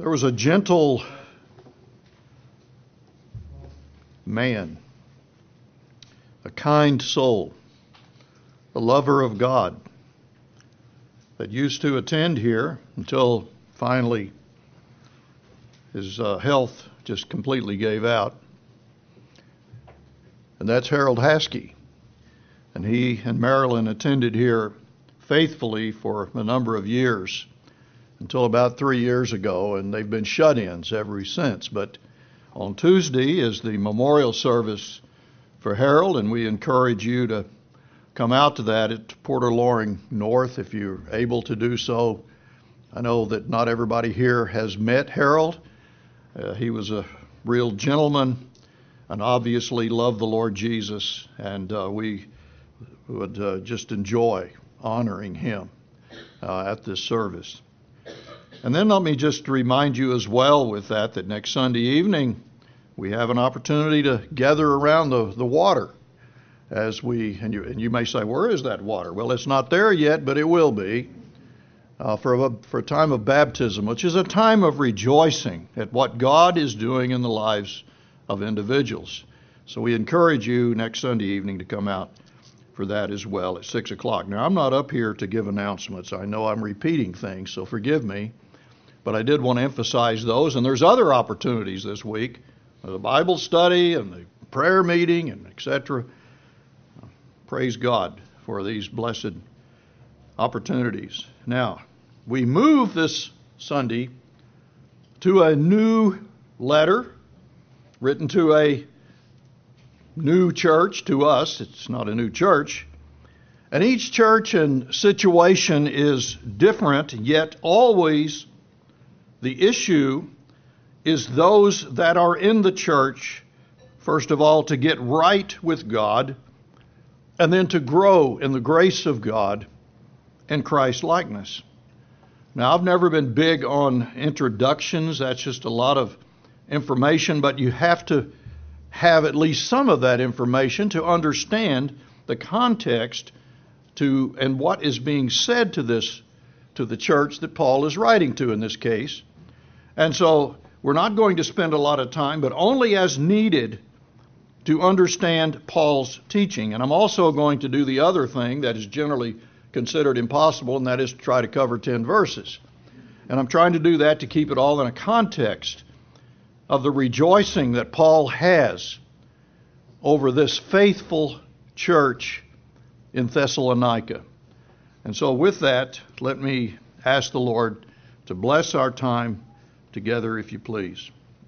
There was a gentle man, a kind soul, a lover of God, that used to attend here until finally his health just completely gave out. And that's Harold Haskey. And he and Marilyn attended here faithfully for a number of years until about 3 years ago, and they've been shut-ins ever since. But on Tuesday is the memorial service for Harold, and we encourage you to come out to that at Porter Loring North if you're able to do so. I know that not everybody here has met Harold. He was a real gentleman and obviously loved the Lord Jesus, and we would just enjoy honoring him at this service. And then let me just remind you as well with that next Sunday evening we have an opportunity to gather around the water as and you may say, where is that water? Well, it's not there yet, but it will be for a time of baptism, which is a time of rejoicing at what God is doing in the lives of individuals. So we encourage you next Sunday evening to come out for that as well at 6 o'clock. Now, I'm not up here to give announcements. I know I'm repeating things, so forgive me. But I did want to emphasize those. And there's other opportunities this week, the Bible study and the prayer meeting and etc. Praise God for these blessed opportunities. Now, we move this Sunday to a new letter written to a new church, to us. It's not a new church. And each church and situation is different, yet always the issue is those that are in the church, first of all, to get right with God, and then to grow in the grace of God and Christ likeness. Now, I've never been big on introductions. That's just a lot of information, but you have to have at least some of that information to understand the context and what is being said to the church that Paul is writing to in this case. And so we're not going to spend a lot of time, but only as needed to understand Paul's teaching. And I'm also going to do the other thing that is generally considered impossible, and that is to try to cover 10 verses. And I'm trying to do that to keep it all in a context of the rejoicing that Paul has over this faithful church in Thessalonica. And so with that, let me ask the Lord to bless our time together, if you please.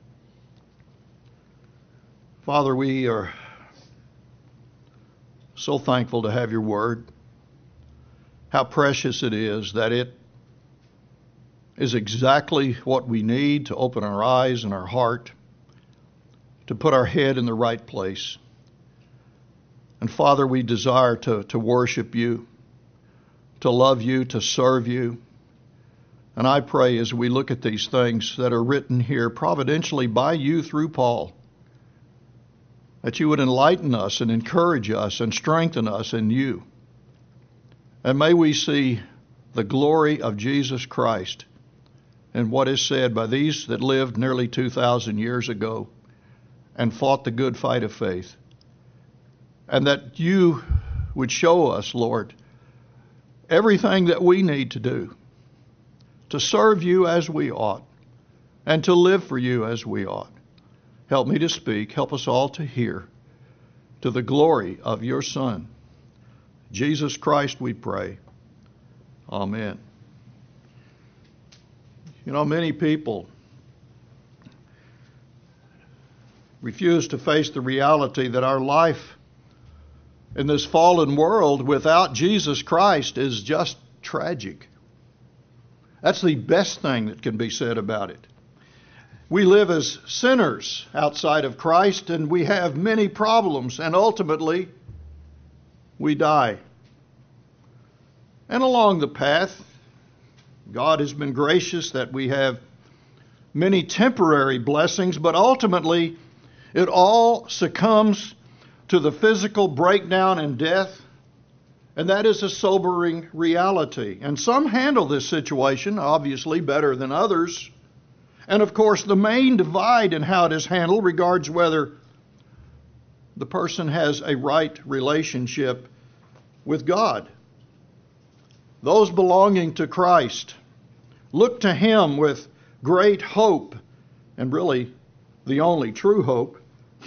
Father, we are so thankful to have your word. How precious it is that it is exactly what we need to open our eyes and our heart, to put our head in the right place. And Father, we desire to worship you, to love you, to serve you. And I pray as we look at these things that are written here providentially by you through Paul, that you would enlighten us and encourage us and strengthen us in you. And may we see the glory of Jesus Christ in what is said by these that lived nearly 2,000 years ago and fought the good fight of faith. And that you would show us, Lord, everything that we need to do to serve you as we ought and to live for you as we ought. Help me to speak. Help us all to hear to the glory of your Son, Jesus Christ, we pray. Amen. You know, many people refuse to face the reality that our life in this fallen world without Jesus Christ is just tragic. That's the best thing that can be said about it. We live as sinners outside of Christ, and we have many problems, and ultimately we die. And along the path, God has been gracious that we have many temporary blessings, but ultimately it all succumbs to the physical breakdown and death, and that is a sobering reality. And some handle this situation, obviously, better than others, And of course, the main divide in how it is handled regards whether the person has a right relationship with God. Those belonging to Christ look to Him with great hope, and really the only true hope.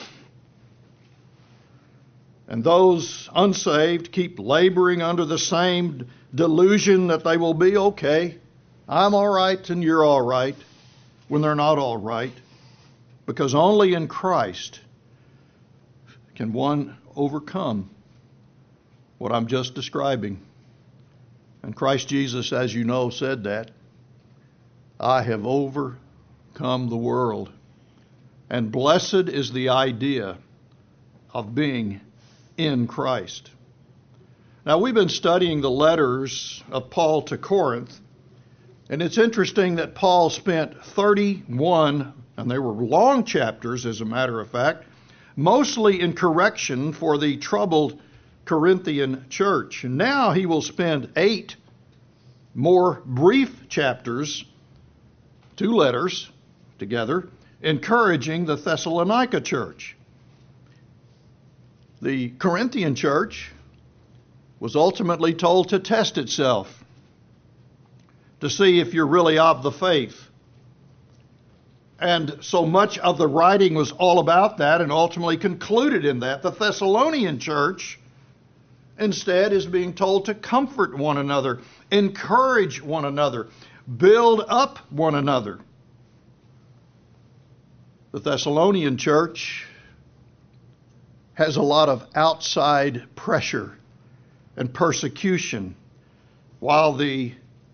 And those unsaved keep laboring under the same delusion that they will be okay. I'm all right and you're all right, when they're not all right. Because only in Christ can one overcome what I'm just describing. And Christ Jesus, as you know, said that. I have overcome the world. And blessed is the idea of being in Christ. Now, we've been studying the letters of Paul to Corinth, and it's interesting that Paul spent 31, and they were long chapters as a matter of fact, mostly in correction for the troubled Corinthian church. And now he will spend 8 more brief chapters, 2 letters together, encouraging the Thessalonica church. The Corinthian church was ultimately told to test itself, to see if you're really of the faith. And so much of the writing was all about that and ultimately concluded in that. The Thessalonian church instead is being told to comfort one another, encourage one another, build up one another. The Thessalonian church has a lot of outside pressure and persecution, while the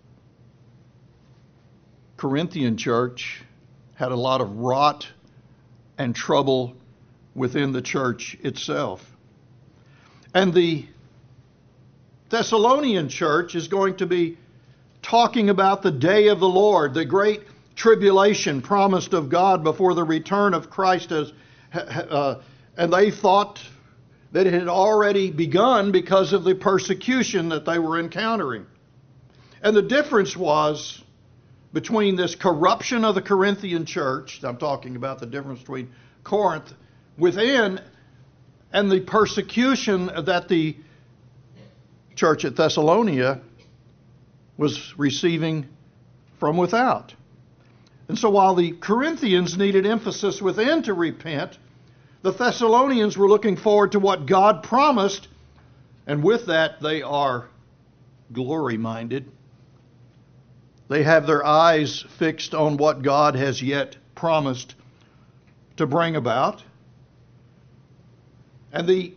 Corinthian church had a lot of rot and trouble within the church itself. And the Thessalonian church is going to be talking about the day of the Lord, the great tribulation promised of God before the return of Christ, and they thought that it had already begun because of the persecution that they were encountering. And the difference was between this corruption of the Corinthian church, I'm talking about the difference between Corinth within and the persecution that the church at Thessalonica was receiving from without. And so while the Corinthians needed emphasis within to repent, the Thessalonians were looking forward to what God promised, and with that they are glory-minded. They have their eyes fixed on what God has yet promised to bring about. And the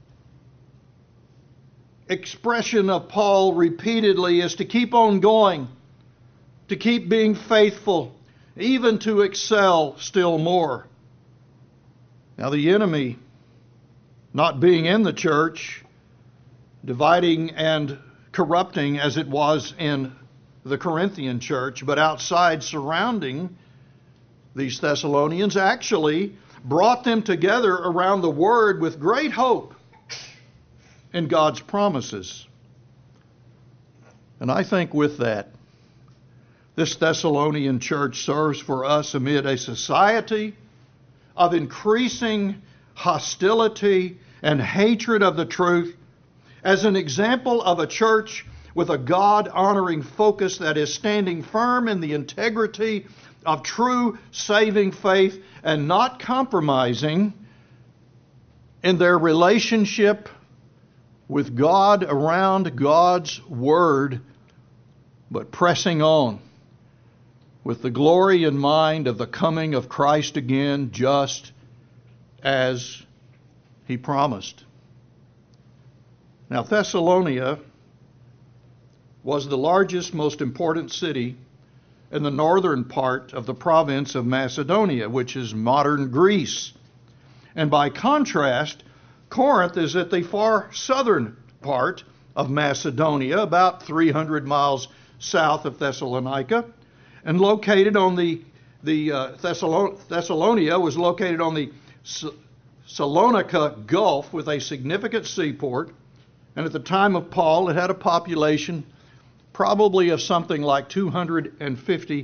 expression of Paul repeatedly is to keep on going, to keep being faithful, even to excel still more. Now, the enemy, not being in the church, dividing and corrupting as it was in the Corinthian church, but outside surrounding these Thessalonians, actually brought them together around the Word with great hope in God's promises. And I think with that, this Thessalonian church serves for us amid a society of increasing hostility and hatred of the truth as an example of a church with a God-honoring focus that is standing firm in the integrity of true saving faith and not compromising in their relationship with God around God's Word, but pressing on with the glory in mind of the coming of Christ again, just as He promised. Now, Thessalonica was the largest, most important city in the northern part of the province of Macedonia, which is modern Greece. And by contrast, Corinth is at the far southern part of Macedonia, about 300 miles south of Thessalonica, and located on Thessalonica was located on the Salonika Gulf with a significant seaport. And at the time of Paul, it had a population probably of something like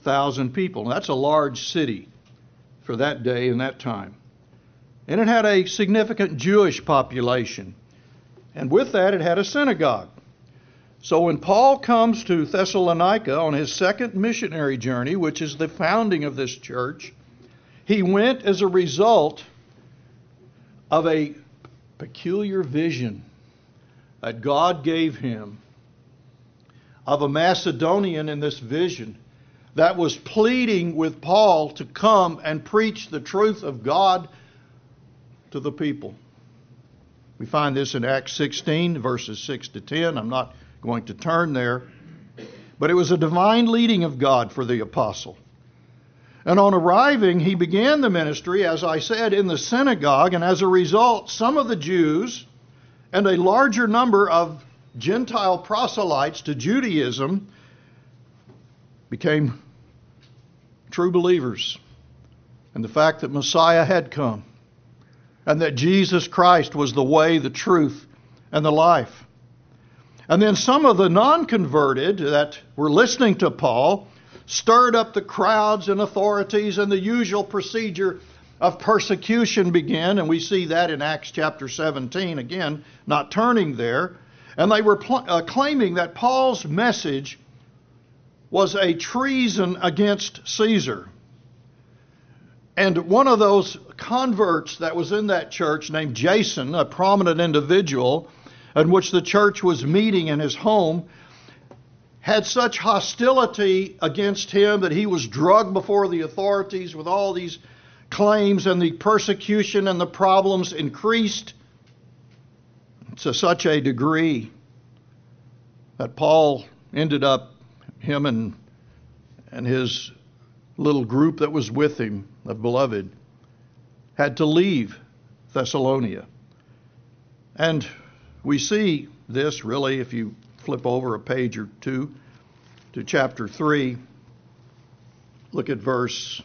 thousand people. That's a large city for that day and that time. And it had a significant Jewish population. And with that, it had a synagogue. So when Paul comes to Thessalonica on his second missionary journey, which is the founding of this church, he went as a result of a peculiar vision that God gave him of a Macedonian in this vision that was pleading with Paul to come and preach the truth of God to the people. We find this in Acts 16, verses 6 to 10. I'm not going to turn there. But it was a divine leading of God for the apostle. And on arriving, he began the ministry, as I said, in the synagogue. And as a result, some of the Jews and a larger number of Gentile proselytes to Judaism became true believers in the fact that Messiah had come and that Jesus Christ was the way, the truth, and the life. And then some of the non-converted that were listening to Paul stirred up the crowds and authorities, and the usual procedure of persecution began. And we see that in Acts chapter 17, again, not turning there. And they were claiming that Paul's message was a treason against Caesar. And one of those converts that was in that church, named Jason, a prominent individual in which the church was meeting in his home, had such hostility against him that he was drugged before the authorities with all these claims, and the persecution and the problems increased to such a degree that Paul ended up, him and his little group that was with him, the beloved, had to leave Thessalonica. And we see this really, if you flip over a page or two to chapter 3, look at verse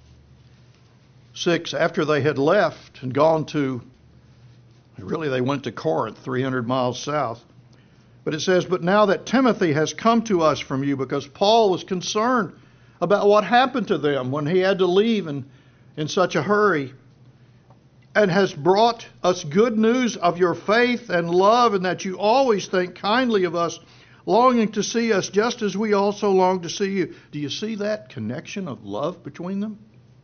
6. After they had left and gone to, really they went to Corinth, 300 miles south. But it says, but now that Timothy has come to us from you, because Paul was concerned about what happened to them when he had to leave in such a hurry, and has brought us good news of your faith and love, and that you always think kindly of us, longing to see us just as we also long to see you. Do you see that connection of love between them?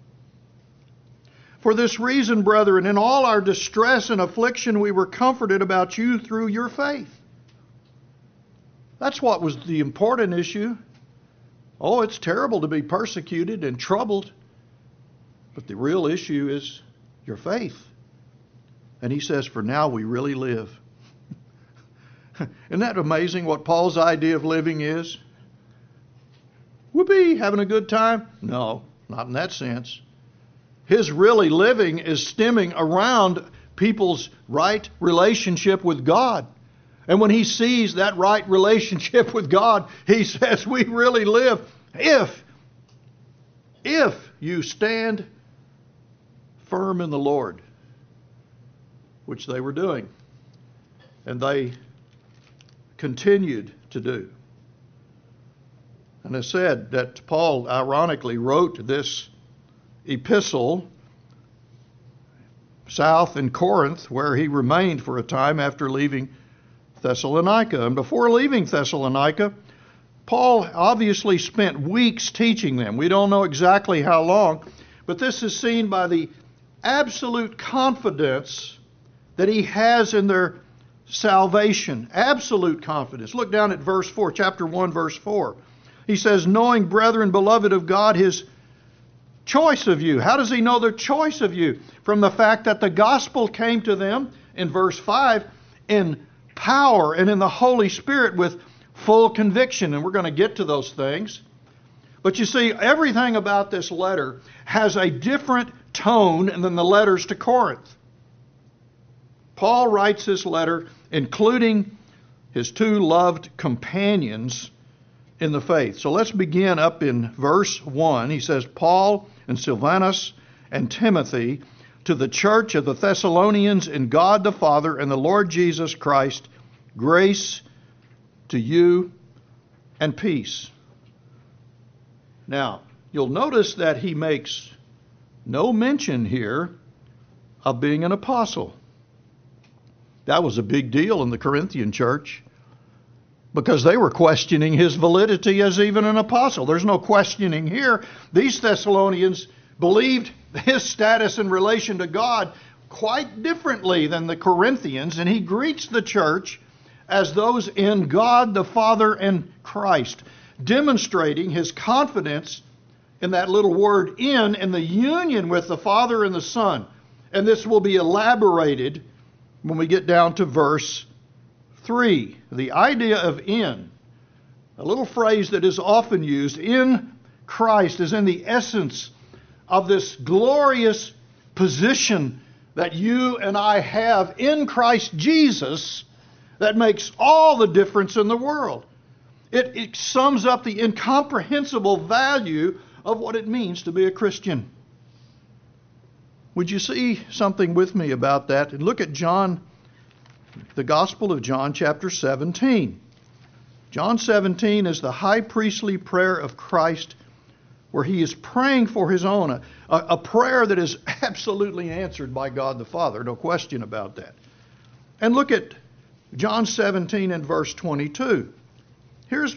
For this reason, brethren, in all our distress and affliction, we were comforted about you through your faith. That's what was the important issue. Oh, it's terrible to be persecuted and troubled, but the real issue is your faith. And he says, for now we really live. Isn't that amazing what Paul's idea of living is? Whoopee, having a good time? No, not in that sense. His really living is stemming around people's right relationship with God. And when he sees that right relationship with God, he says, we really live if you stand firm in the Lord, which they were doing. And they continued to do. And it said that Paul ironically wrote this epistle south in Corinth, where he remained for a time after leaving Thessalonica. And before leaving Thessalonica, Paul obviously spent weeks teaching them. We don't know exactly how long, but this is seen by the absolute confidence that he has in their salvation. Absolute confidence. Look down at verse 4, chapter 1, verse 4. He says, knowing, brethren, beloved of God, his choice of you. How does he know their choice of you? From the fact that the gospel came to them, in verse 5, in power and in the Holy Spirit with full conviction. And we're going to get to those things. But you see, everything about this letter has a different tone than the letters to Corinth. Paul writes this letter including his two loved companions in the faith. So let's begin up in verse 1. He says, Paul and Silvanus and Timothy, to the church of the Thessalonians in God the Father and the Lord Jesus Christ, grace to you and peace. Now, you'll notice that he makes no mention here of being an apostle. That was a big deal in the Corinthian church because they were questioning his validity as even an apostle. There's no questioning here. These Thessalonians believed his status in relation to God quite differently than the Corinthians, and he greets the church as those in God the Father and Christ, demonstrating his confidence in that little word in the union with the Father and the Son. And this will be elaborated when we get down to verse 3. The idea of in, a little phrase that is often used, in Christ, is in the essence of this glorious position that you and I have in Christ Jesus that makes all the difference in the world. It sums up the incomprehensible value of what it means to be a Christian. Would you see something with me about that? And look at John, the Gospel of John, chapter 17. John 17 is the high priestly prayer of Christ, where he is praying for his own, a prayer that is absolutely answered by God the Father, no question about that. And look at John 17 and verse 22. Here's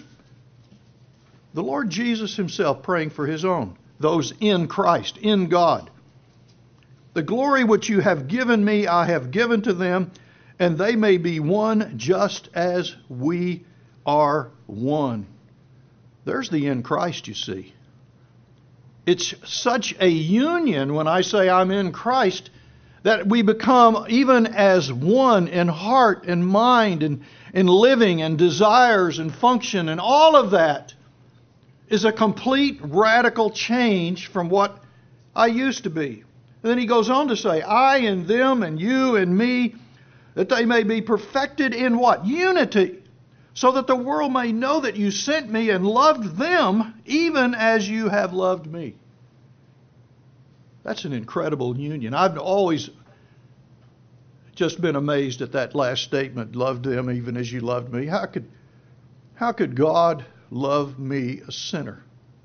the Lord Jesus himself praying for his own, those in Christ, in God. The glory which you have given me, I have given to them, and they may be one just as we are one. There's the in Christ, you see. It's such a union when I say I'm in Christ that we become even as one in heart and mind and in living and desires and function, and all of that is a complete radical change from what I used to be. And then he goes on to say, I and them and you and me, that they may be perfected in what? Unity. So that the world may know that you sent me and loved them even as you have loved me. That's an incredible union. I've always just been amazed at that last statement, loved them even as you loved me. How could God love me, a sinner,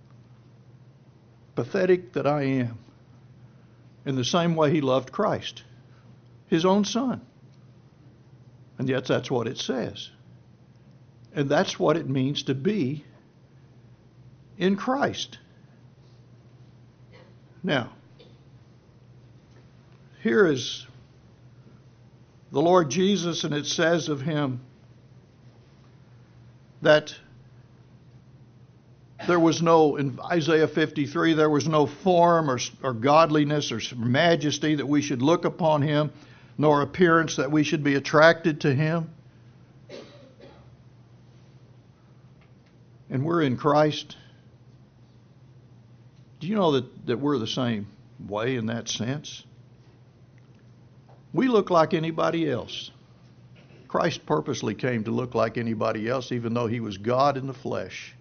pathetic that I am, in the same way he loved Christ, his own son? And yet that's what it says. And that's what it means to be in Christ. Now, here is the Lord Jesus, and it says of him that there was no, in Isaiah 53, there was no form or godliness or majesty that we should look upon him, nor appearance that we should be attracted to him. And we're in Christ. Do you know that we're the same way in that sense? We look like anybody else. Christ purposely came to look like anybody else, even though he was God in the flesh.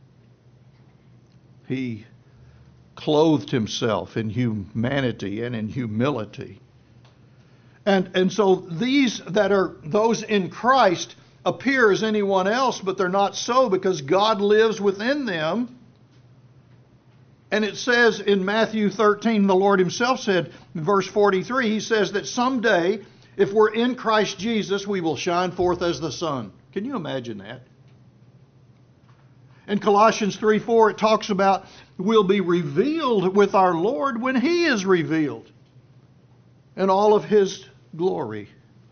He clothed himself in humanity and in humility. And so these that are those in Christ appear as anyone else, but they're not so, because God lives within them. And it says in Matthew 13, the Lord himself said, in verse 43, he says that someday, if we're in Christ Jesus, we will shine forth as the sun. Can you imagine that? In Colossians 3:4, it talks about we'll be revealed with our Lord when he is revealed in all of his glory.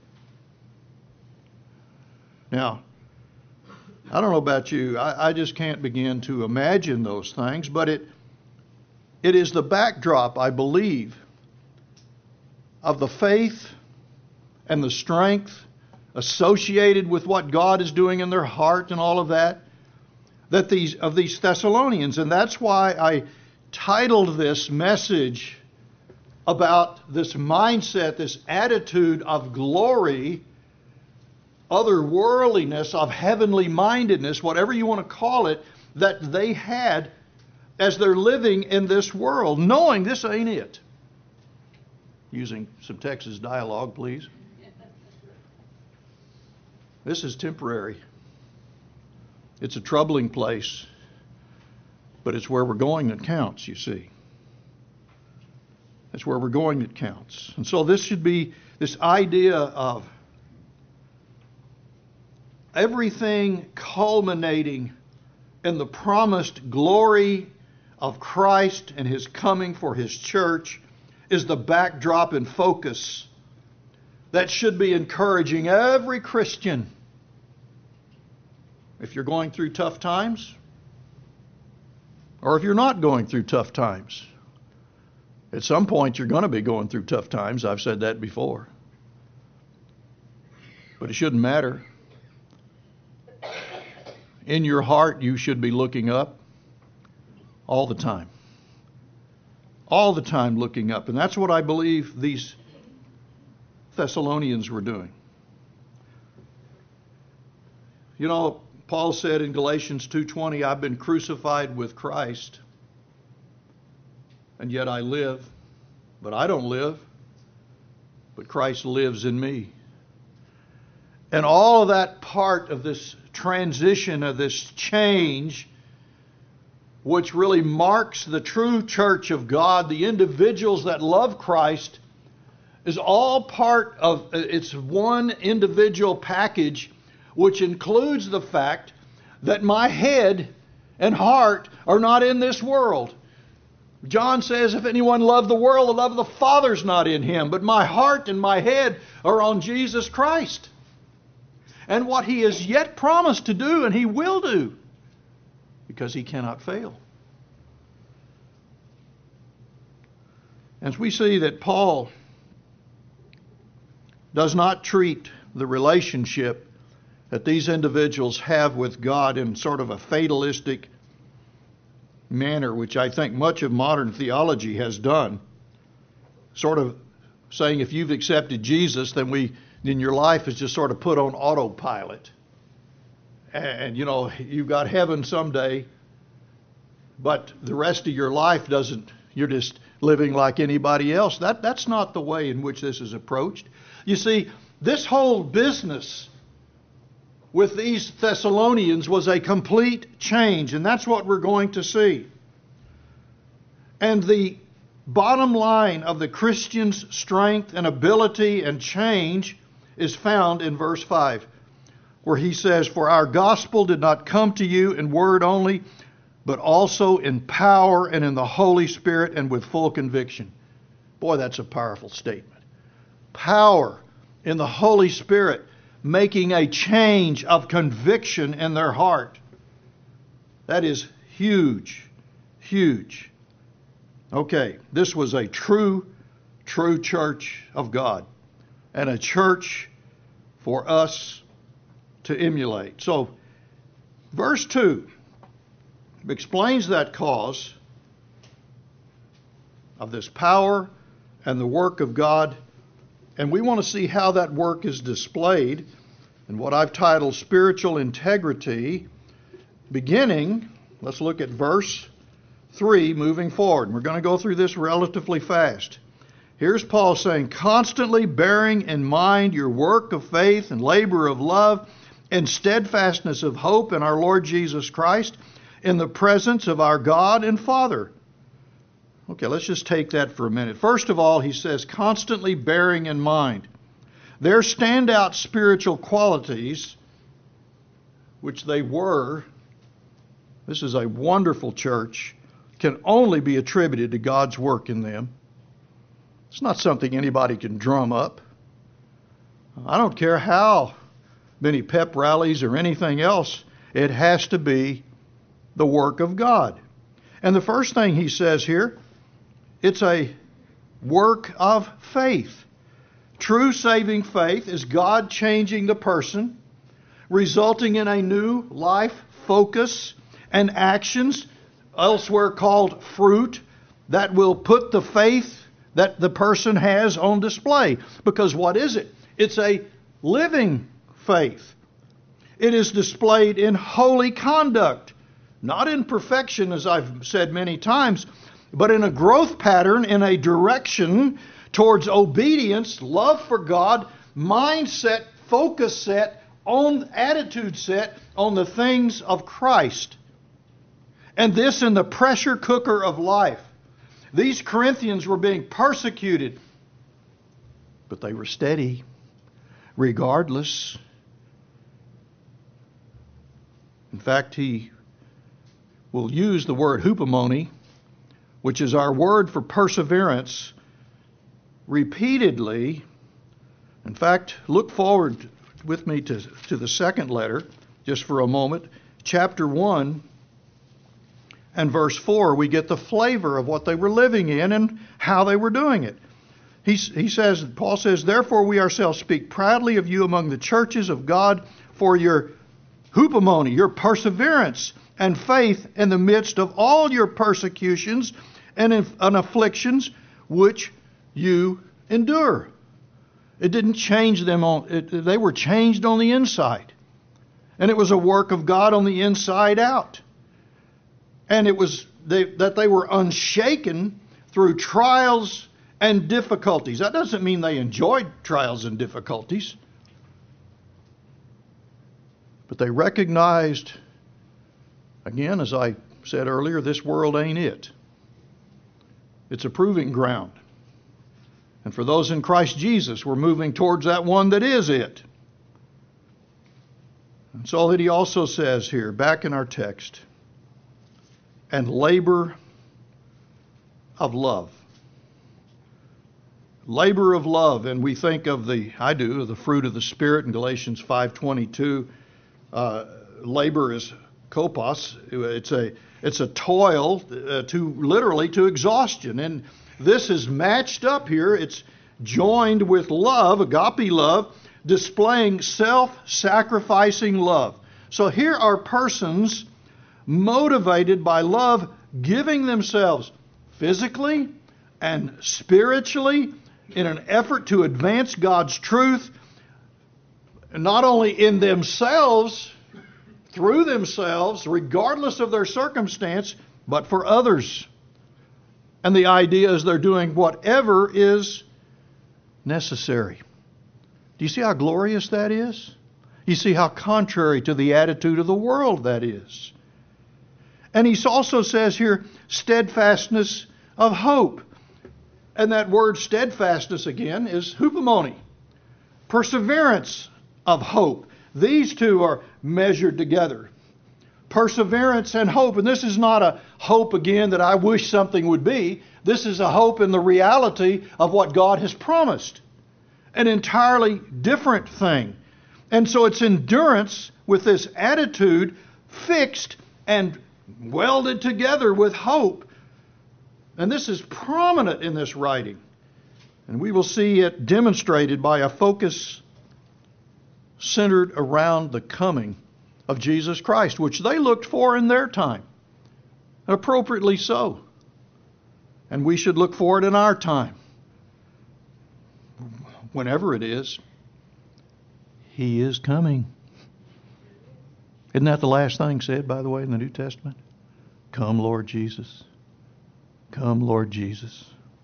Now, I don't know about you. I just can't begin to imagine those things, but it is the backdrop, I believe, of the faith and the strength associated with what God is doing in their heart and all of that, of these Thessalonians. And that's why I titled this message about this mindset, this attitude of glory, otherworldliness, of heavenly mindedness, whatever you want to call it, that they had as they're living in this world, knowing this ain't it. Using some Texas dialogue, please. This is temporary. It's a troubling place. But it's where we're going that counts, you see. It's where we're going that counts. And so this should be this idea of everything culminating in the promised glory of Christ and His coming for His church is the backdrop and focus that should be encouraging every Christian. If you're going through tough times, or if you're not going through tough times. At some point you're going to be going through tough times. I've said that before. But it shouldn't matter. In your heart you should be looking up all the time. All the time looking up. And that's what I believe these Thessalonians were doing. You know, Paul said in Galatians 2:20, I've been crucified with Christ, and yet I live. But I don't live, but Christ lives in me. And all of that part of this transition, of this change, which really marks the true church of God, the individuals that love Christ, is all part of, it's one individual package, which includes the fact that my head and heart are not in this world. John says, if anyone love the world, the love of the Father's not in him. But my heart and my head are on Jesus Christ. And what He has yet promised to do, and He will do, because He cannot fail. As we see that Paul does not treat the relationship that these individuals have with God in sort of a fatalistic manner, which I think much of modern theology has done, sort of saying if you've accepted Jesus, then your life is just sort of put on autopilot. And you know, you've got heaven someday, but the rest of your life doesn't, you're just living like anybody else. That's not the way in which this is approached. You see, this whole business with these Thessalonians was a complete change, and that's what we're going to see. And the bottom line of the Christian's strength and ability and change is found in verse 5, where he says, for our gospel did not come to you in word only, but also in power and in the Holy Spirit and with full conviction. Boy, that's a powerful statement. Power in the Holy Spirit, making a change of conviction in their heart. That is huge, huge. Okay, this was a true church of God, and a church for us to emulate. So, verse 2 explains that cause of this power and the work of God. And we want to see how that work is displayed in what I've titled Spiritual Integrity, beginning, let's look at verse 3 moving forward. We're going to go through this relatively fast. Here's Paul saying, constantly bearing in mind your work of faith and labor of love and steadfastness of hope in our Lord Jesus Christ in the presence of our God and Father. Okay, let's just take that for a minute. First of all, he says, constantly bearing in mind. Their standout spiritual qualities, which they were, this is a wonderful church, can only be attributed to God's work in them. It's not something anybody can drum up. I don't care how many pep rallies or anything else, it has to be the work of God. And the first thing he says here, it's a work of faith. True saving faith is God changing the person, resulting in a new life focus and actions, elsewhere called fruit, that will put the faith that the person has on display. Because what is it? It's a living faith. It is displayed in holy conduct, not in perfection, as I've said many times, but in a growth pattern, in a direction towards obedience, love for God, mindset, focus set, on attitude set on the things of Christ. And this in the pressure cooker of life. These Corinthians were being persecuted, but they were steady, regardless. In fact, he will use the word hupomone, which is our word for perseverance, repeatedly. In fact, look forward with me to the second letter, just for a moment. Chapter 1 and verse 4, we get the flavor of what they were living in and how they were doing it. Paul says, therefore we ourselves speak proudly of you among the churches of God for your hupomone, your perseverance and faith in the midst of all your persecutions and afflictions which you endure. It didn't change them they were changed on the inside. And it was a work of God on the inside out. And it was that they were unshaken through trials and difficulties. That doesn't mean they enjoyed trials and difficulties. But they recognized, again, as I said earlier, this world ain't it. It's a proving ground. And for those in Christ Jesus, we're moving towards that one that is it. And so that he also says here, back in our text, and labor of love. Labor of love, and we think of the fruit of the Spirit in Galatians 5:22. Labor is kopos. It's a toil to exhaustion, and this is matched up here. It's joined with love, agape love, displaying self-sacrificing love. So here are persons motivated by love, giving themselves physically and spiritually in an effort to advance God's truth, not only in themselves, through themselves, regardless of their circumstance, but for others. And the idea is they're doing whatever is necessary. Do you see how glorious that is? You see how contrary to the attitude of the world that is. And he also says here, steadfastness of hope. And that word steadfastness again is hupomone, perseverance of hope. These two are measured together. Perseverance and hope. And this is not a hope again that I wish something would be. This is a hope in the reality of what God has promised. An entirely different thing. And so it's endurance with this attitude fixed and welded together with hope. And this is prominent in this writing. And we will see it demonstrated by a focus centered around the coming of Jesus Christ, which they looked for in their time. Appropriately so. And we should look for it in our time. Whenever it is. He is coming. Isn't that the last thing said, by the way, in the New Testament? Come, Lord Jesus. Come, Lord Jesus.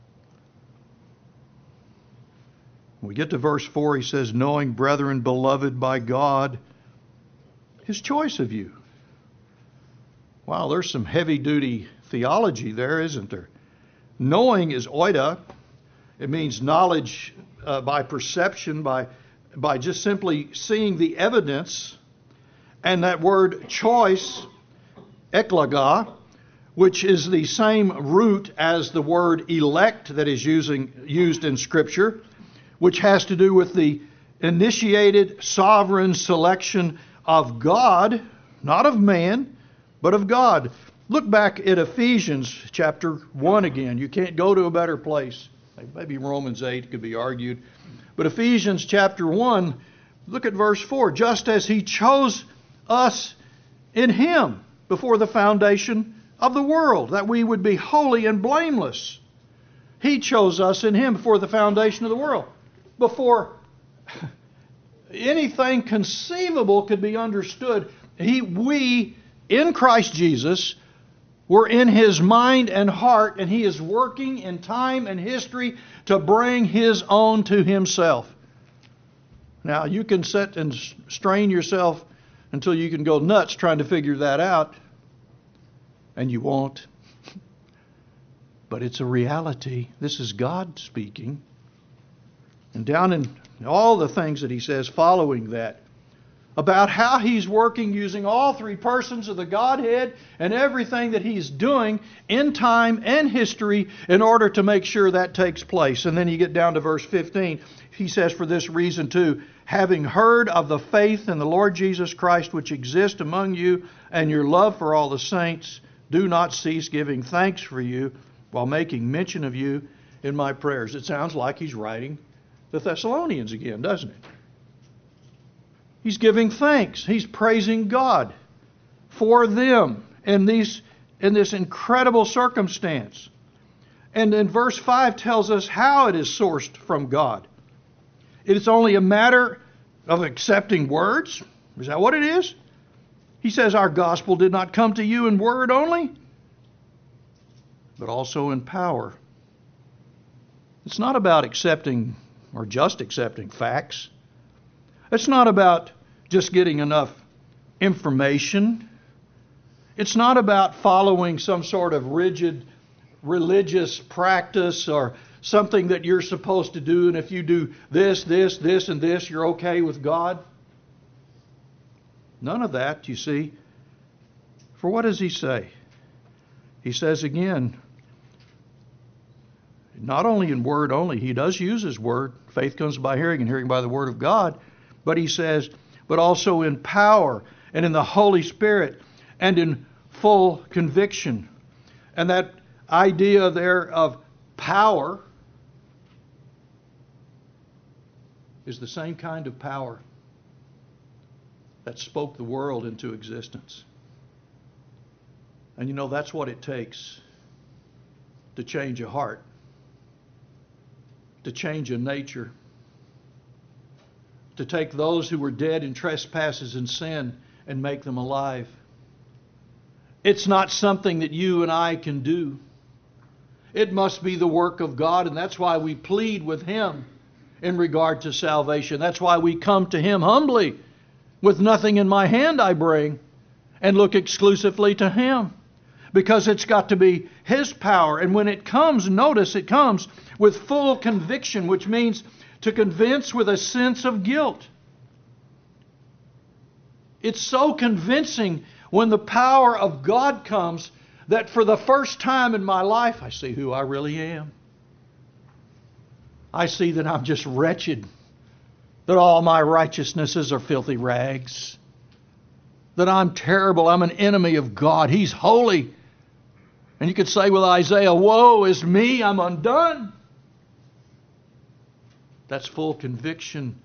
When we get to verse 4, he says, knowing, brethren, beloved by God, his choice of you. Wow, there's some heavy-duty theology there, isn't there? Knowing is oida. It means knowledge by perception, by just simply seeing the evidence. And that word choice, eklaga, which is the same root as the word elect that is used in Scripture, which has to do with the initiated sovereign selection of God, not of man, but of God. Look back at Ephesians chapter 1 again. You can't go to a better place. Maybe Romans 8 could be argued. But Ephesians chapter 1, look at verse 4. Just as he chose us in him before the foundation of the world, that we would be holy and blameless. He chose us in him before the foundation of the world. Before anything conceivable could be understood, we, in Christ Jesus, were in his mind and heart, and he is working in time and history to bring his own to himself. Now, you can sit and strain yourself until you can go nuts trying to figure that out. and you won't. But it's a reality. This is God speaking. And down in all the things that he says following that, about how he's working using all three persons of the Godhead and everything that he's doing in time and history in order to make sure that takes place. And then you get down to verse 15. He says, for this reason too, having heard of the faith in the Lord Jesus Christ which exists among you and your love for all the saints, do not cease giving thanks for you while making mention of you in my prayers. It sounds like he's writing the Thessalonians again, doesn't it? He's giving thanks. He's praising God for them in this incredible circumstance. And then verse 5 tells us how it is sourced from God. It is only a matter of accepting words. Is that what it is? He says our gospel did not come to you in word only, but also in power. It's not about accepting or just accepting facts. It's not about just getting enough information. It's not about following some sort of rigid religious practice or something that you're supposed to do, and if you do this, this, this, and this, you're okay with God. None of that, you see. For what does he say? He says again, not only in word only, he does use his word. Faith comes by hearing, and hearing by the word of God. But he says, but also in power and in the Holy Spirit and in full conviction. And that idea there of power is the same kind of power that spoke the world into existence. And you know, that's what it takes to change a heart, to change a nature, to take those who were dead in trespasses and sin and make them alive. It's not something that you and I can do. It must be the work of God, and that's why we plead with Him in regard to salvation. That's why we come to Him humbly. With nothing in my hand I bring, and look exclusively to Him. Because it's got to be His power. And when it comes, notice it comes with full conviction, which means to convince with a sense of guilt. It's so convincing when the power of God comes that for the first time in my life, I see who I really am. I see that I'm just wretched, that all my righteousnesses are filthy rags, that I'm terrible, I'm an enemy of God. He's holy. And you could say with Isaiah, woe is me, I'm undone. That's full conviction,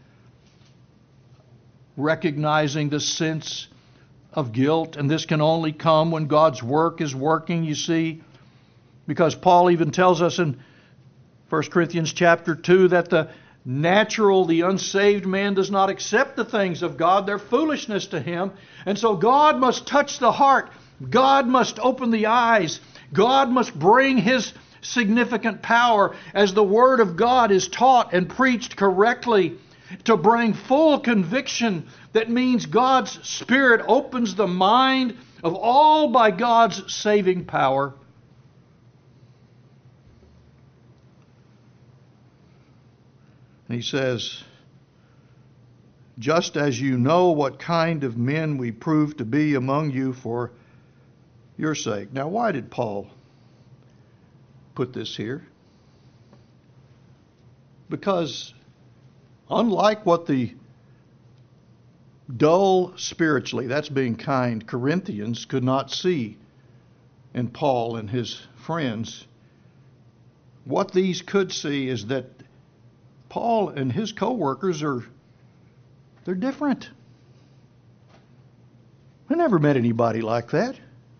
recognizing the sense of guilt. And this can only come when God's work is working, you see. Because Paul even tells us in 1 Corinthians chapter 2 that the unsaved man does not accept the things of God. They're foolishness to him. And so God must touch the heart. God must open the eyes. God must bring His significant power as the Word of God is taught and preached correctly to bring full conviction. That means God's Spirit opens the mind of all by God's saving power. And he says, just as you know what kind of men we prove to be among you for your sake. Now, why did Paul put this here? Because unlike what the dull spiritually, that's being kind, Corinthians could not see in Paul and his friends, what these could see is that Paul and his co-workers they're different. I never met anybody like that.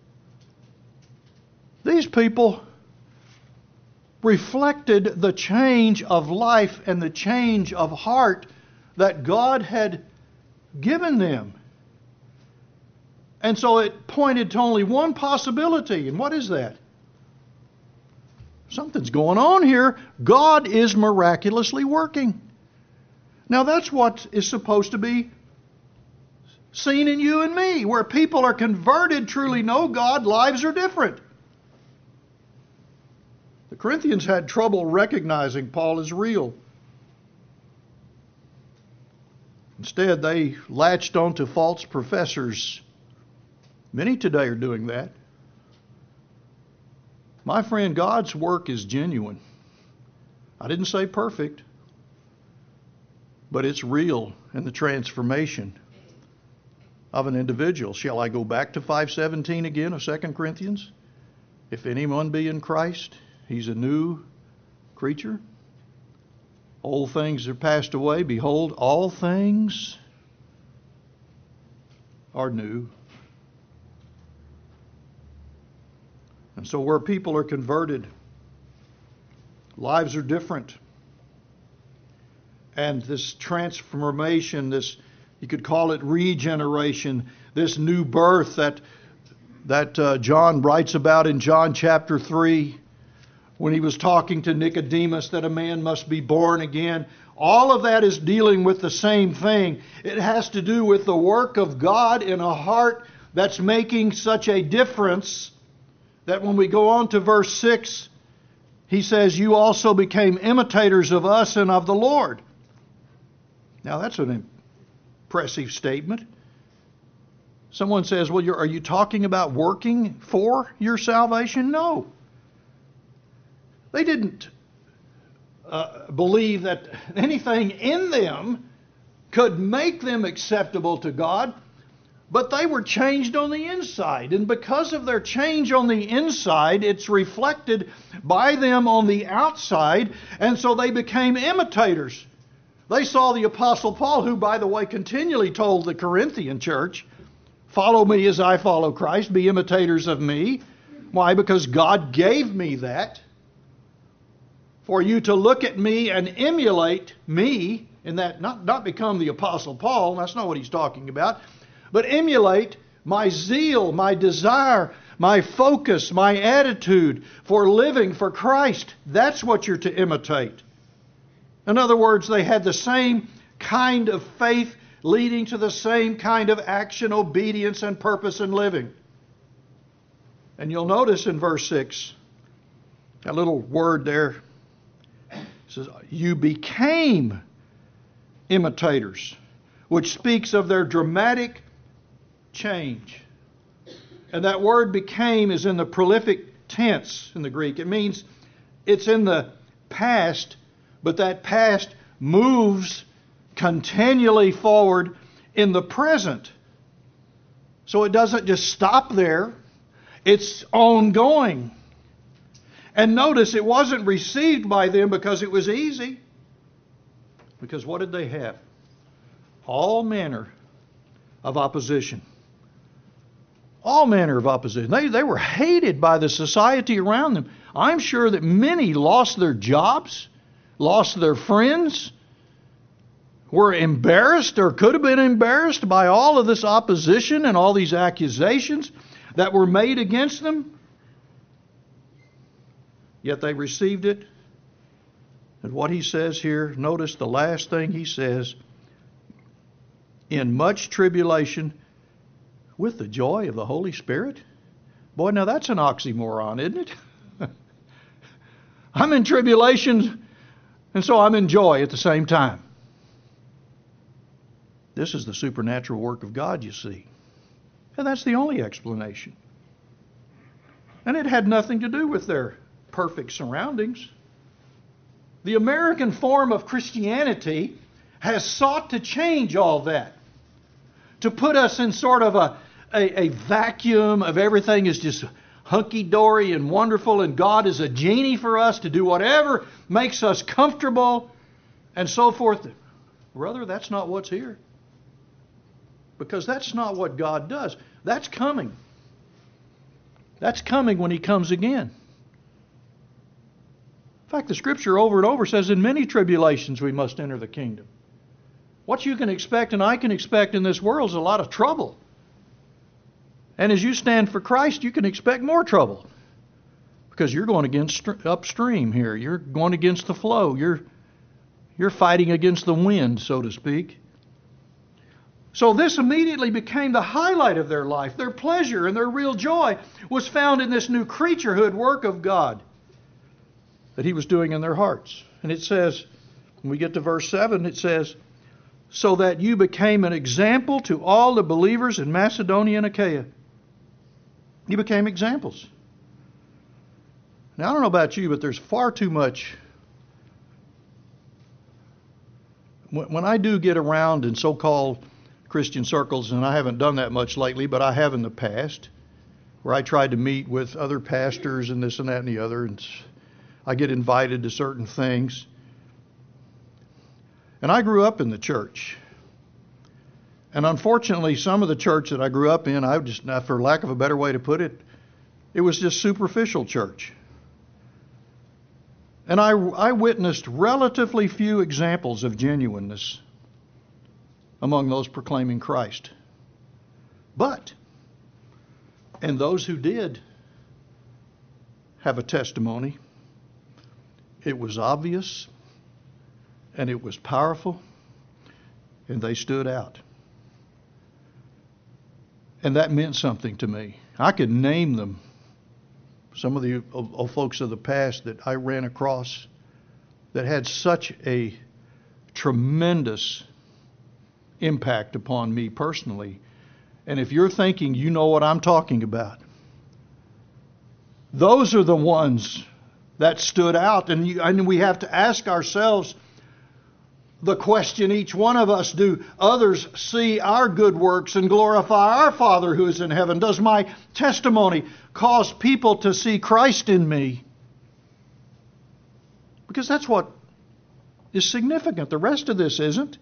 These people reflected the change of life and the change of heart that God had given them. And so it pointed to only one possibility. And what is that? Something's going on here. God is miraculously working. Now that's what is supposed to be seen in you and me. Where people are converted, truly know God, lives are different. The Corinthians had trouble recognizing Paul as real. Instead, they latched onto false professors. Many today are doing that. My friend, God's work is genuine. I didn't say perfect, but it's real in the transformation of an individual. Shall I go back to 5:17 again of 2 Corinthians? If anyone be in Christ, he's a new creature. Old things are passed away. Behold, all things are new. And so where people are converted, lives are different. And this transformation, this, you could call it regeneration, this new birth that John writes about in John chapter 3, when he was talking to Nicodemus that a man must be born again. All of that is dealing with the same thing. It has to do with the work of God in a heart that's making such a difference that when we go on to verse 6, he says, you also became imitators of us and of the Lord. Now that's an impressive statement. Someone says, well, are you talking about working for your salvation? No. They didn't believe that anything in them could make them acceptable to God, but they were changed on the inside. And because of their change on the inside, it's reflected by them on the outside, and so they became imitators. They saw the Apostle Paul, who, by the way, continually told the Corinthian church, follow me as I follow Christ, be imitators of me. Why? Because God gave me that. For you to look at me and emulate me, in that not become the Apostle Paul, that's not what he's talking about, but emulate my zeal, my desire, my focus, my attitude for living for Christ. That's what you're to imitate. In other words, they had the same kind of faith leading to the same kind of action, obedience, and purpose in living. And you'll notice in verse 6, that little word there, says, you became imitators, which speaks of their dramatic change. And that word became is in the prolific tense in the Greek. It means it's in the past, but that past moves continually forward in the present. So it doesn't just stop there. It's ongoing. And notice it wasn't received by them because it was easy. Because what did they have? All manner of opposition. All manner of opposition. They were hated by the society around them. I'm sure that many lost their jobs, lost their friends, were embarrassed or could have been embarrassed by all of this opposition and all these accusations that were made against them. Yet they received it. And what he says here, notice the last thing he says, in much tribulation with the joy of the Holy Spirit. Boy, now that's an oxymoron, isn't it? I'm in tribulation, and so I'm in joy at the same time. This is the supernatural work of God, you see. And that's the only explanation. And it had nothing to do with their perfect surroundings. The American form of Christianity has sought to change all that, to put us in sort of a vacuum of everything is just hunky-dory and wonderful, and God is a genie for us to do whatever makes us comfortable and so forth. Brother, that's not what's here. Because that's not what God does. That's coming. That's coming when He comes again. In fact, the Scripture over and over says in many tribulations we must enter the kingdom. What you can expect and I can expect in this world is a lot of trouble. And as you stand for Christ, you can expect more trouble. Because you're going against upstream here. You're going against the flow. You're fighting against the wind, so to speak. So this immediately became the highlight of their life. Their pleasure and their real joy was found in this new creaturehood work of God that He was doing in their hearts. And it says, when we get to verse 7, it says, so that you became an example to all the believers in Macedonia and Achaia. You became examples. Now, I don't know about you, but there's far too much. When I do get around in so-called Christian circles, and I haven't done that much lately, but I have in the past, where I tried to meet with other pastors and this and that and the other, and I get invited to certain things. And I grew up in the church. And unfortunately, some of the church that I grew up in, for lack of a better way to put it, it was just superficial church. And I witnessed relatively few examples of genuineness among those proclaiming Christ. But, and those who did have a testimony, it was obvious, and it was powerful, and they stood out. And that meant something to me. I could name them, some of the folks of the past that I ran across that had such a tremendous impact upon me personally. And if you're thinking you know what I'm talking about, those are the ones that stood out. And we have to ask ourselves the question, each one of us, do others see our good works and glorify our Father who is in heaven? Does my testimony cause people to see Christ in me? Because that's what is significant. The rest of this isn't.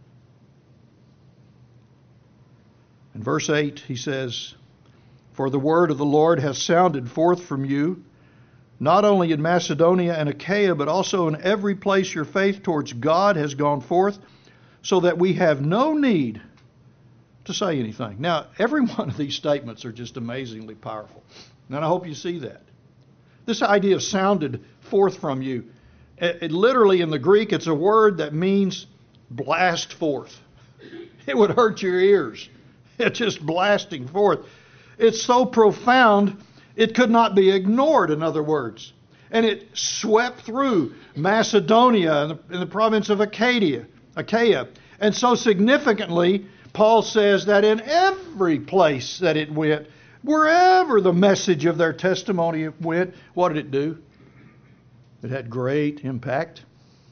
In verse 8, he says, for the word of the Lord has sounded forth from you, not only in Macedonia and Achaia, but also in every place your faith towards God has gone forth, so that we have no need to say anything. Now, every one of these statements are just amazingly powerful. And I hope you see that. This idea of sounded forth from you, it literally in the Greek, it's a word that means blast forth. It would hurt your ears. It's just blasting forth. It's so profound, it could not be ignored, in other words. And it swept through Macedonia and the province of Achaia. And so significantly, Paul says that in every place that it went, wherever the message of their testimony went, what did it do? It had great impact.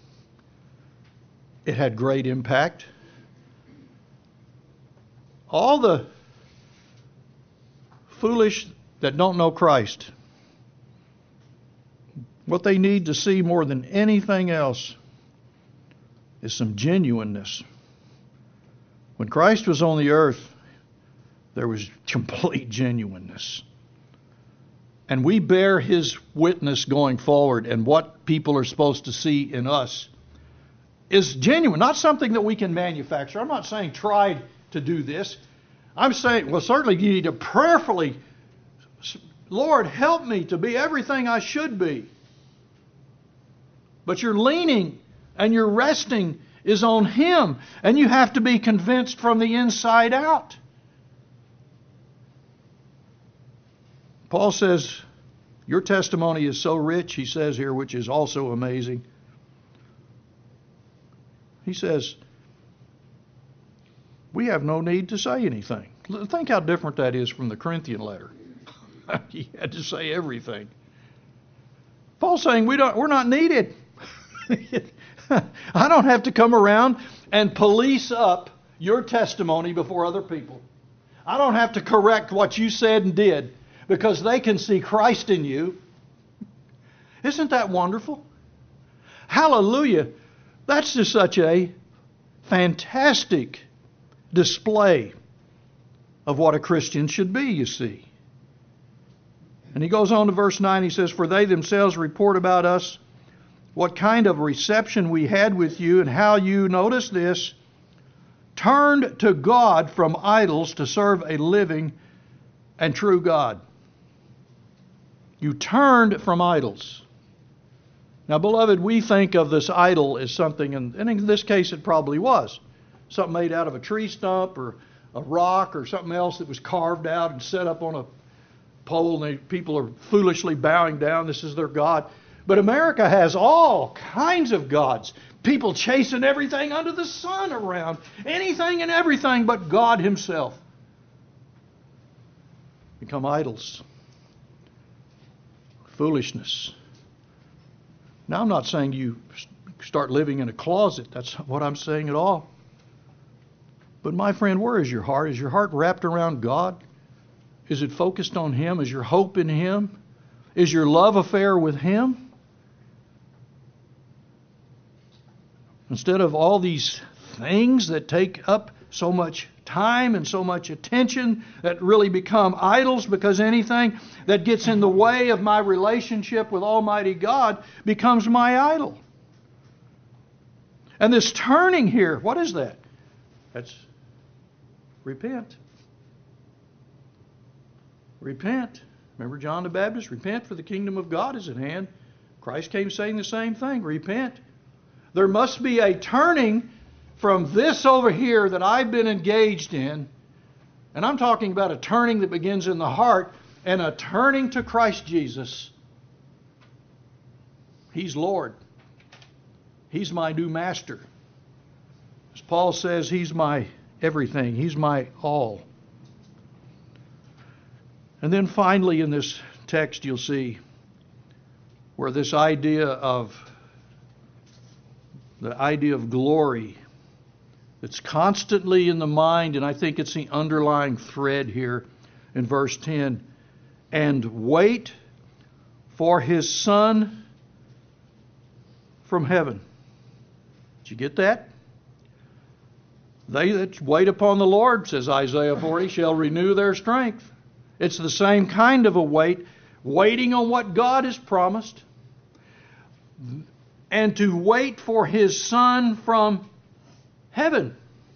It had great impact. All the foolish that don't know Christ, what they need to see more than anything else is some genuineness. When Christ was on the earth, there was complete genuineness. And we bear His witness going forward, and what people are supposed to see in us is genuine, not something that we can manufacture. I'm not saying try to do this. I'm saying, well, certainly you need to prayerfully, Lord, help me to be everything I should be. But your leaning and your resting is on Him, and you have to be convinced from the inside out. Paul says, your testimony is so rich, he says here, which is also amazing. He says, we have no need to say anything. Think how different that is from the Corinthian letter. He had to say everything. Paul's saying we're not needed. I don't have to come around and police up your testimony before other people. I don't have to correct what you said and did because they can see Christ in you. Isn't that wonderful? Hallelujah. That's just such a fantastic display of what a Christian should be, you see. And he goes on to verse 9, he says, for they themselves report about us what kind of reception we had with you, and how you, notice this, turned to God from idols to serve a living and true God. You turned from idols. Now, beloved, we think of this idol as something, and in this case it probably was. something made out of a tree stump or a rock or something else that was carved out and set up on a pole, and people are foolishly bowing down. This is their God. But America has all kinds of gods. People chasing everything under the sun around. Anything and everything but God Himself. Become idols. Foolishness. Now, I'm not saying you start living in a closet. That's what I'm saying at all. But my friend, where is your heart? Is your heart wrapped around God? Is it focused on Him? Is your hope in Him? Is your love affair with Him? Instead of all these things that take up so much time and so much attention that really become idols, because anything that gets in the way of my relationship with Almighty God becomes my idol. And this turning here, what is that? That's repent. Repent. Remember John the Baptist? Repent, for the kingdom of God is at hand. Christ came saying the same thing. Repent. There must be a turning from this over here that I've been engaged in, and I'm talking about a turning that begins in the heart, and a turning to Christ Jesus. He's Lord. He's my new master. As Paul says, He's my everything. He's my all. And then finally in this text you'll see where this idea of glory that's constantly in the mind, and I think it's the underlying thread here in verse 10, and wait for His Son from heaven. Did you get that? They that wait upon the Lord, says Isaiah 40, shall renew their strength. It's the same kind of a wait, waiting on what God has promised, and to wait for His Son from heaven.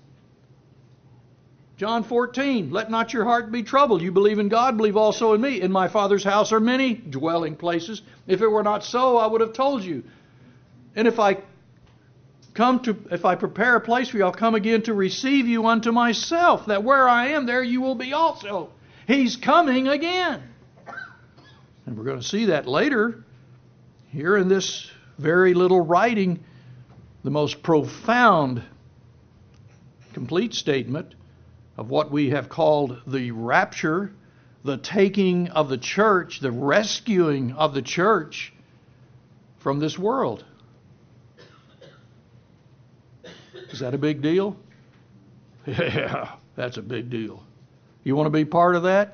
John 14, let not your heart be troubled. You believe in God, believe also in me. In my Father's house are many dwelling places. If it were not so, I would have told you. And if I prepare a place for you, I'll come again to receive you unto myself, that where I am, there you will be also. He's coming again. And we're going to see that later here in this very little writing, the most profound, complete statement of what we have called the rapture, the taking of the church, the rescuing of the church from this world. Is that a big deal? Yeah, that's a big deal. You want to be part of that?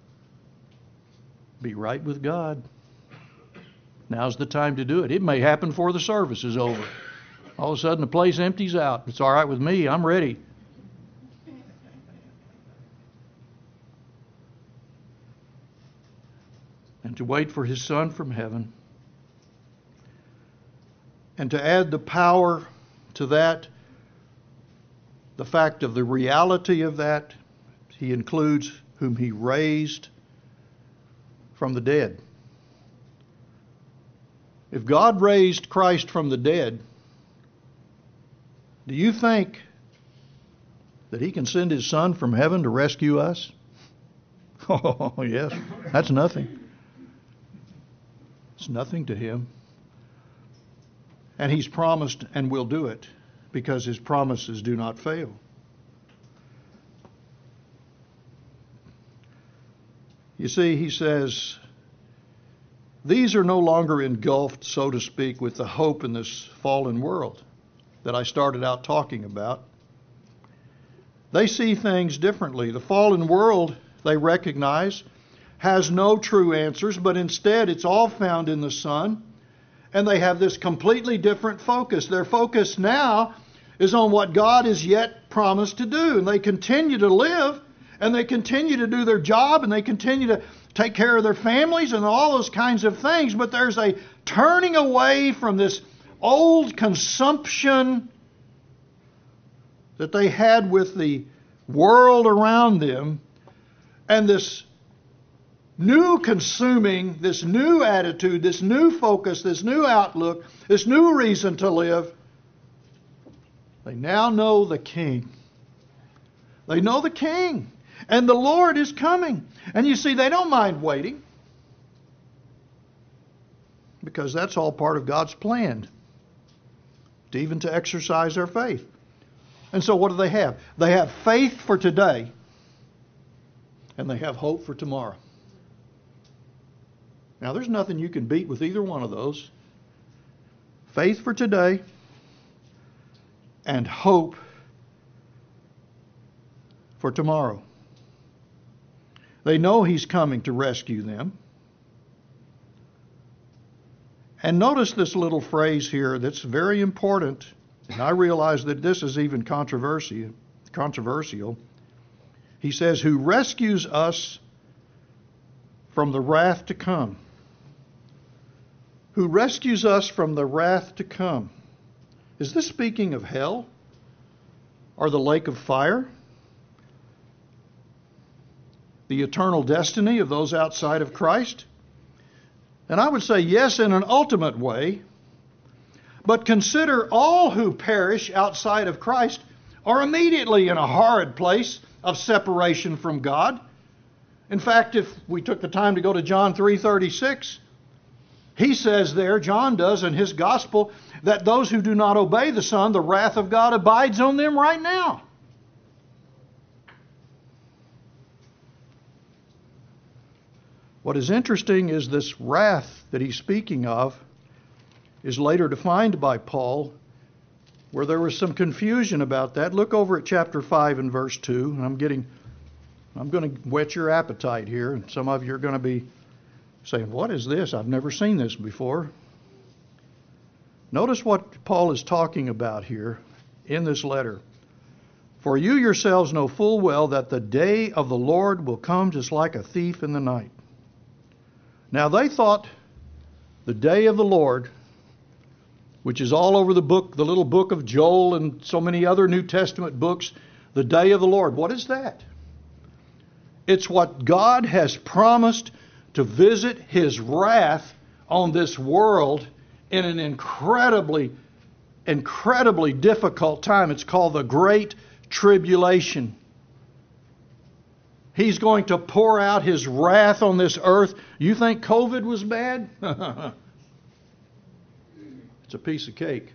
Be right with God. Now's the time to do it. It may happen before the service is over. All of a sudden the place empties out. It's all right with me. I'm ready. And to wait for His Son from heaven. And to add the power to that, the fact of the reality of that, He includes whom He raised from the dead. If God raised Christ from the dead, do you think that He can send His Son from heaven to rescue us? Oh, yes. That's nothing. It's nothing to Him. And He's promised and will do it, because His promises do not fail. You see, He says, these are no longer engulfed, so to speak, with the hope in this fallen world that I started out talking about. They see things differently. The fallen world, they recognize, has no true answers, but instead it's all found in the Son. And they have this completely different focus. Their focus now is on what God has yet promised to do. And they continue to live, and they continue to do their job, and they continue to take care of their families and all those kinds of things. But there's a turning away from this old consumption that they had with the world around them, and this new consuming, this new attitude, this new focus, this new outlook, this new reason to live. They now know the King. They know the King. And the Lord is coming. And you see, they don't mind waiting, because that's all part of God's plan, even to exercise their faith. And so what do they have? They have faith for today, and they have hope for tomorrow. Now, there's nothing you can beat with either one of those. Faith for today and hope for tomorrow. They know He's coming to rescue them. And notice this little phrase here that's very important. And I realize that this is even controversial. He says, who rescues us from the wrath to come. Who rescues us from the wrath to come. Is this speaking of hell or the lake of fire? The eternal destiny of those outside of Christ? And I would say yes in an ultimate way. But consider all who perish outside of Christ are immediately in a horrid place of separation from God. In fact, if we took the time to go to John 3:36, he says there, John does in his gospel, that those who do not obey the Son, the wrath of God abides on them right now. What is interesting is this wrath that he's speaking of is later defined by Paul, where there was some confusion about that. Look over at chapter 5 and verse 2. And I'm going to whet your appetite here, and some of you are going to be saying, what is this? I've never seen this before. Notice what Paul is talking about here in this letter. For you yourselves know full well that the day of the Lord will come just like a thief in the night. Now they thought the day of the Lord, which is all over the little book of Joel and so many other New Testament books, the day of the Lord. What is that? It's what God has promised to visit His wrath on this world in an incredibly difficult time. It's called the Great Tribulation. He's going to pour out His wrath on this earth. You think COVID was bad? It's a piece of cake.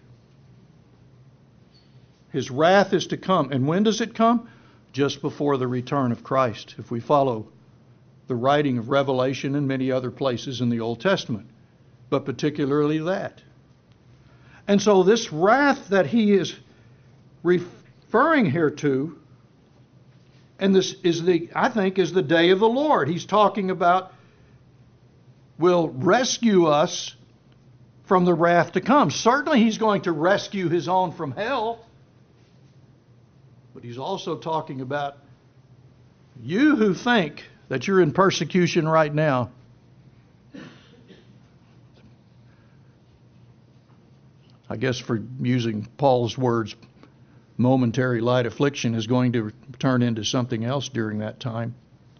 His wrath is to come. And when does it come? Just before the return of Christ, if we follow the writing of Revelation and many other places in the Old Testament, but particularly that. And so this wrath that he is referring here to, and this is I think is the day of the Lord. He's talking about will rescue us from the wrath to come. Certainly He's going to rescue His own from hell. But He's also talking about you who think that you're in persecution right now. I guess for using Paul's words, momentary light affliction is going to turn into something else during that time.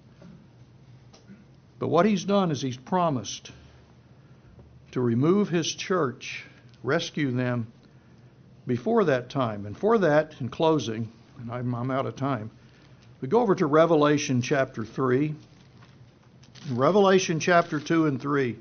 But what He's done is He's promised to remove His church, rescue them before that time. And for that, in closing, and I'm out of time, we go over to Revelation chapter 3. Revelation chapter 2 and 3.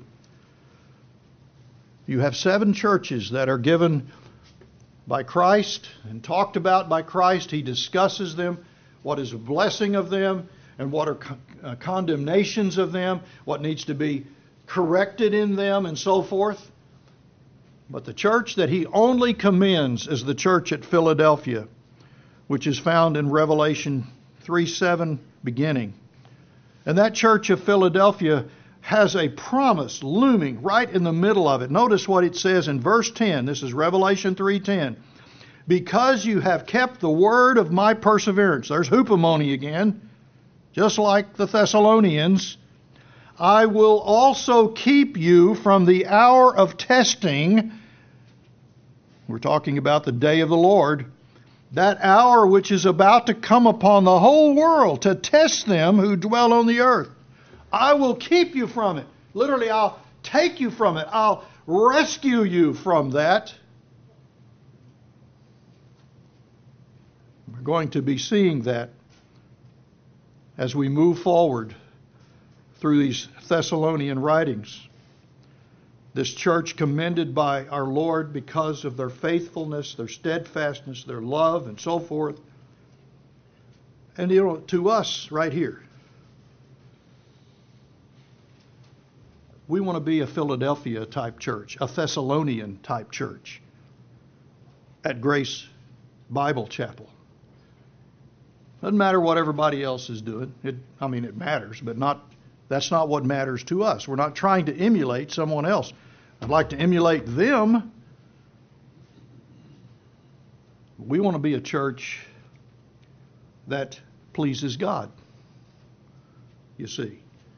You have 7 churches that are given by Christ and talked about by Christ. He discusses them, what is a blessing of them, and what are condemnations of them, what needs to be corrected in them, and so forth. But the church that He only commends is the church at Philadelphia, which is found in Revelation 3:7 beginning. And that church of Philadelphia has a promise looming right in the middle of it. Notice what it says in verse 10. This is Revelation 3:10. Because you have kept the word of my perseverance. There's hoopamony again. Just like the Thessalonians. I will also keep you from the hour of testing. We're talking about the day of the Lord. That hour which is about to come upon the whole world to test them who dwell on the earth. I will keep you from it. Literally, I'll take you from it. I'll rescue you from that. going to be seeing that as we move forward through these Thessalonian writings. This church commended by our Lord because of their faithfulness, their steadfastness, their love, and so forth. And to us right here, we want to be a Philadelphia type church, a Thessalonian type church at Grace Bible Chapel. Doesn't matter what everybody else is doing. It matters, but that's not what matters to us. We're not trying to emulate someone else. I'd like to emulate them. We want to be a church that pleases God. You see.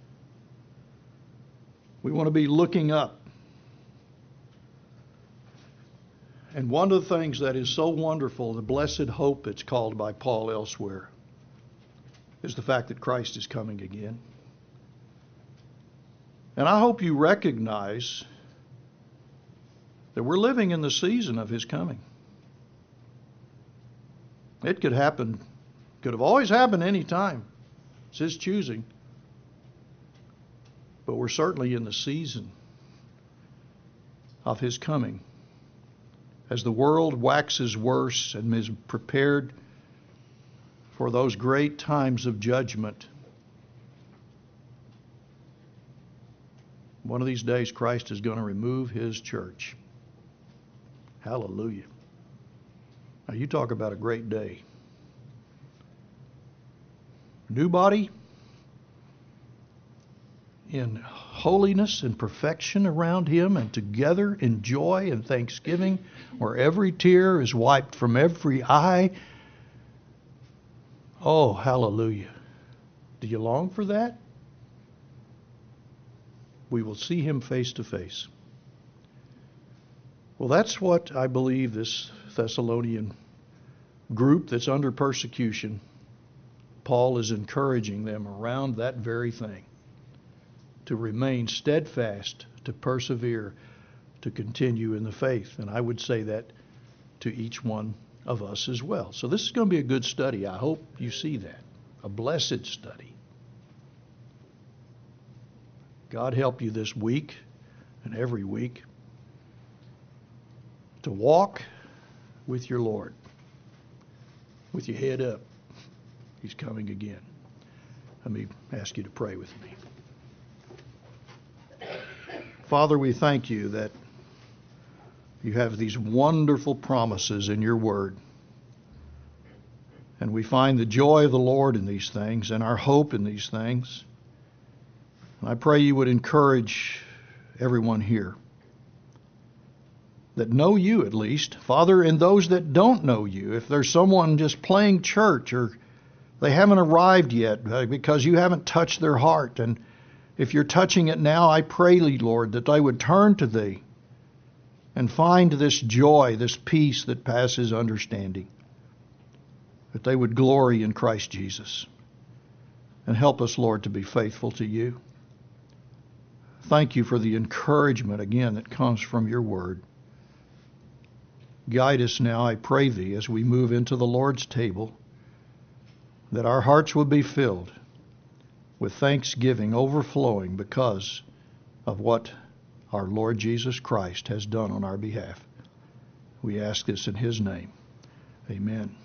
We want to be looking up. And one of the things that is so wonderful, the blessed hope it's called by Paul elsewhere, is the fact that Christ is coming again. And I hope you recognize that we're living in the season of His coming. It could happen, could have always happened any time. It's His choosing. But we're certainly in the season of His coming. As the world waxes worse and is prepared for those great times of judgment, one of these days Christ is going to remove His church. Hallelujah. Now you talk about a great day. New body in holiness and perfection around Him, and together in joy and thanksgiving, where every tear is wiped from every eye. Oh, hallelujah. Do you long for that? We will see Him face to face. Well, that's what I believe this Thessalonian group that's under persecution, Paul is encouraging them around that very thing. To remain steadfast, to persevere, to continue in the faith. And I would say that to each one of us as well. So this is going to be a good study. I hope you see that. A blessed study. God help you this week and every week to walk with your Lord, with your head up. He's coming again. Let me ask you to pray with me. Father, we thank you that you have these wonderful promises in your word. And we find the joy of the Lord in these things and our hope in these things. And I pray you would encourage everyone here that know you at least, Father, and those that don't know you. If there's someone just playing church or they haven't arrived yet because you haven't touched their heart, and if you're touching it now, I pray, Lord, that they would turn to Thee and find this joy, this peace that passes understanding, that they would glory in Christ Jesus. And help us, Lord, to be faithful to you. Thank you for the encouragement, again, that comes from your word. Guide us now, I pray Thee, as we move into the Lord's table, that our hearts will be filled with thanksgiving overflowing because of what our Lord Jesus Christ has done on our behalf. We ask this in His name. Amen.